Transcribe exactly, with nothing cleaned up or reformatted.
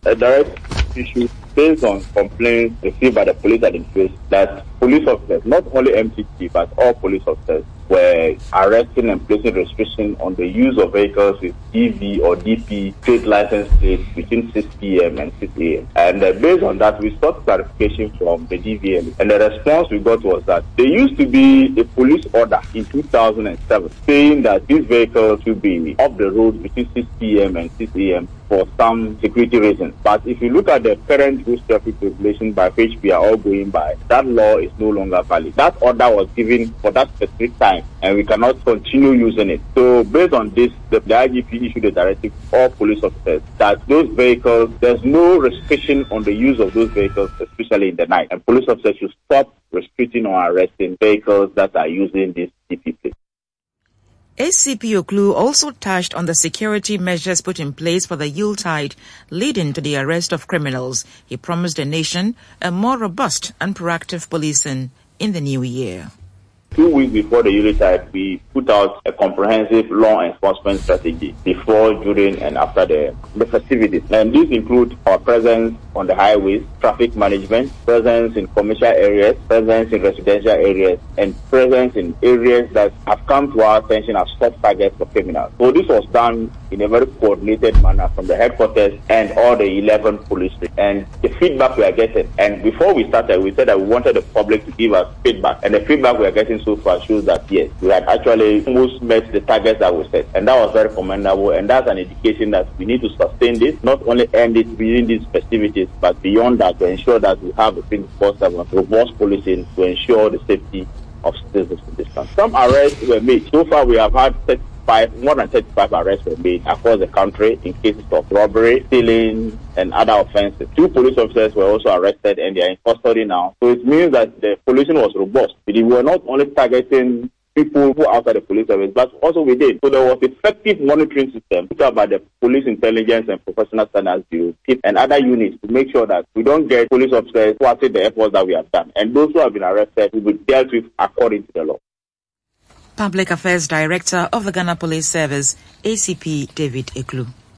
a direct issue based on complaints received by the police at the place that police officers, not only M T T but all police officers, were arresting and placing restrictions on the use of vehicles with D V or D P trade license plates between six p m and six a m And uh, based on that, we sought clarification from the D V M. And the response we got was that there used to be a police order in two thousand seven saying that these vehicles should be off the road between six p m and six a m for some security reasons. But if you look at the current road traffic regulation by which we are all going by, that law is no longer valid. That order was given for that specific time, and we cannot continue using it. So based on this, the, the I G P issued a directive to all police officers that those vehicles, there's no restriction on the use of those vehicles, especially in the night. And police officers should stop restricting or arresting vehicles that are using this D P plate. A C P Oklu also touched on the security measures put in place for the Yuletide, leading to the arrest of criminals. He promised the nation a more robust and proactive policing in the new year. Two weeks before the Yuletide, we put out a comprehensive law enforcement strategy before, during, and after the, the festivities. And these include our presence on the highways, traffic management, presence in commercial areas, presence in residential areas, and presence in areas that have come to our attention as soft targets for criminals. So this was done in a very coordinated manner from the headquarters and all the eleven police. And the feedback we are getting, and before we started, we said that we wanted the public to give us feedback, and the feedback we are getting so far shows that yes, we had actually almost met the targets that we set, and that was very commendable. And that's an indication that we need to sustain this, not only end it within these festivities, but beyond that, to ensure that we have a twenty-four seven robust policing to ensure the safety of citizens in this country. Some arrests were made. So far, we have had thirty-five, more than thirty-five arrests were made across the country in cases of robbery, stealing, and other offenses. Two police officers were also arrested, and they are in custody now. So it means that the policing was robust. We were not only targeting people who are outside the police service, but also within. So there was effective monitoring system put up by the Police Intelligence and Professional Standards Bureau and other units to make sure that we don't get police officers who have the efforts that we have done. And those who have been arrested will be dealt with according to the law. Public Affairs Director of the Ghana Police Service, A C P David Eklu.